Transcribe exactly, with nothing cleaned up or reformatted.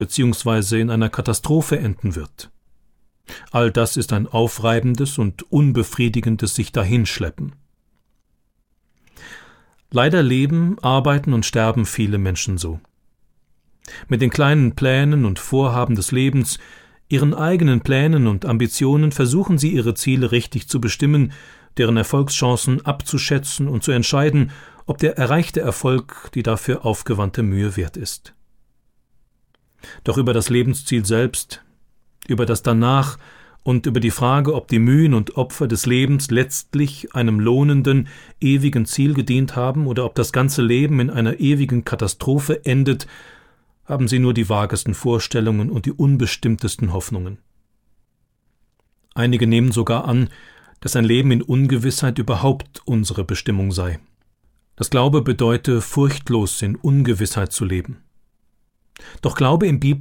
bzw. in einer Katastrophe enden wird. All das ist ein aufreibendes und unbefriedigendes Sich-Dahinschleppen. Leider leben, arbeiten und sterben viele Menschen so. Mit den kleinen Plänen und Vorhaben des Lebens, ihren eigenen Plänen und Ambitionen versuchen sie ihre Ziele richtig zu bestimmen, deren Erfolgschancen abzuschätzen und zu entscheiden, ob der erreichte Erfolg die dafür aufgewandte Mühe wert ist. Doch über das Lebensziel selbst, über das Danach und über die Frage, ob die Mühen und Opfer des Lebens letztlich einem lohnenden, ewigen Ziel gedient haben oder ob das ganze Leben in einer ewigen Katastrophe endet, haben sie nur die vagesten Vorstellungen und die unbestimmtesten Hoffnungen. Einige nehmen sogar an, dass ein Leben in Ungewissheit überhaupt unsere Bestimmung sei. Das Glaube bedeute, furchtlos in Ungewissheit zu leben. Doch Glaube im Biblischen